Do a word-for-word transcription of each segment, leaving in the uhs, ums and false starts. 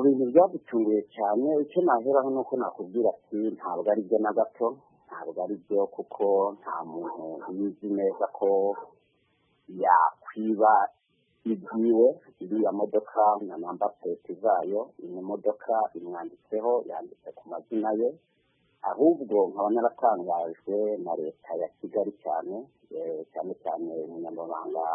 bintu byadutunguye cyane icyo naheraho nuko nakubwira ati ntabwo ari byo na gato ntabwo ari byo kuko nta muntu ubizi neza ko yakwiba ibyiwe iriya modoka na namba plate zayo iyi modoka imwanditseho yanditse ku mazina ye ahubwo nkaba naratangajwe na leta ya Kigali cyane cyane cyane umunyamabanga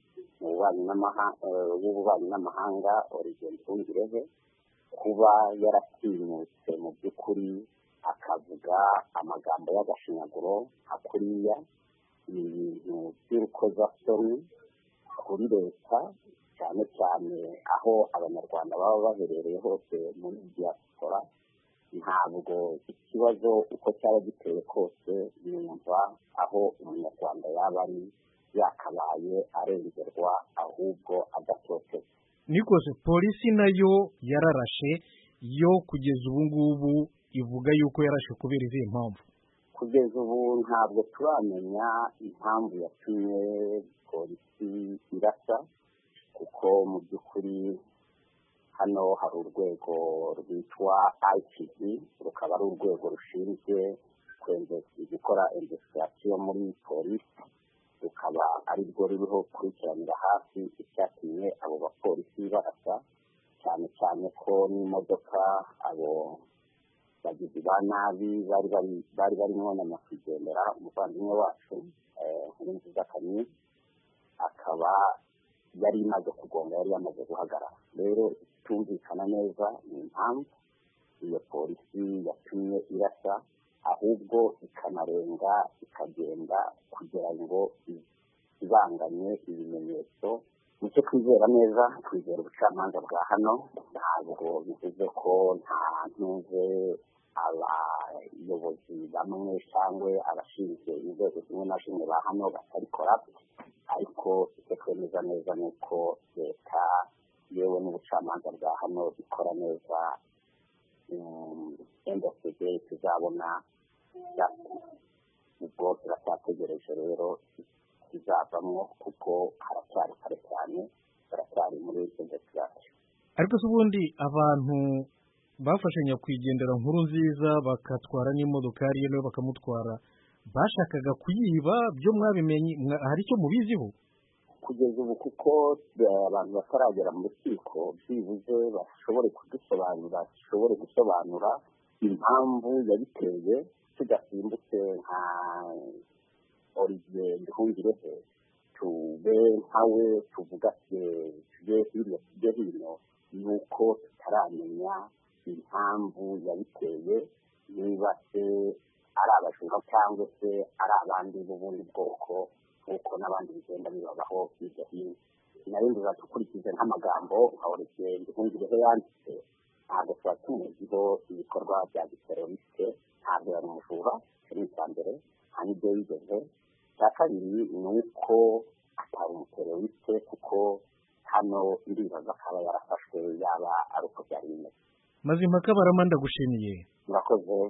w'ububanyi n'amahanga Olivier Nduhungirehe kuba yaratinyutse mu by'ukuri akavuga amagambo y'agashinyaguro akuriya ibintu by'urukozasoni kuri leta cyane cyane aho abanyarwanda baba baherereye hose muri diaspora ntabwo ikibazo uko cyaba giteye kose yumva aho umunyarwanda yaba ari yakabaye arengerwa ahubwo adatoteza. Nikose polisi nayo yararashe yo kugeza ubu ngubu ivuga yuko yarashe kubera izihe mpamvu? Kugeza ubu ntabwo turamenya impamvu yatumye polisi irasa kuko mu by'ukuri hano hari urwego rwitwa I P D rukaba ari urwego rushinzwe gukora investigation muri polisi rukaba ari rwo ruriho kurikiranira hafi icyatumye abo bapolisi barasa cyane cyane ko n'imodoka abo bagizi ba nabi bari bari bari barimo n'amakwigendera umuvandimwe wacu Nkurunziza Camille akaba yari imaze kugonga yari yamaze guhagarara rero tumvikana neza ni impamvu iyo polisi yatumye irasa ahubwo ikanarenga ikagenda kugira ngo ibanganye ibimenyetso nicyo twizera neza twizera ubucamanza bwa hano ntabwo bivuze ko nta ntuze abayobozi bamwe cyangwa abashinzwe inzego zimwe na zimwe ba hano batabikora ariko icyo twemeza neza ni uko leta yewe n'ubucamanza bwa hano bikora neza end of the day tuzabona ubwo turacyategereje rero kizavamo kuko haracyari kare cyane baracyari muri investigation. Ariko se ubundi abantu bafashe nyakwigendera Nkurunziza bakatwara n'imodokari ye nawe bakamutwara bashakaga kuyiba byo mwabimenye hari icyo mubiziho? Kugeza ubu kuko abantu bataragera mu rukiko byibuze bashobore kudusobanura bashobore gusobanura impamvu yabiteye tudasimbutse nka Olivier Nduhungirehe tube nkawe tuvuga tujye hirya tujye hino nuko tutaramenya impamvu yabiteye niba se ari abajura cyangwa se ari abandi b'ubundi bwoko nk'uko n'abandi bigenda bibabaho hirya hino narindi batukurikize nk'amagambo nka Olivier Nduhungirehe yanditse ntabwo tuba tumuziho ibikorwa bya giteroriste ntabwo yari umujura ni icya mbere nta n'ibyo yigeze icya kabiri ni uko atari umuteroriste kuko hano ndibaza akaba yarafashwe yaba ari uko byari bimeze. Mazimpaka Barama ndagushimiye. Murakoze.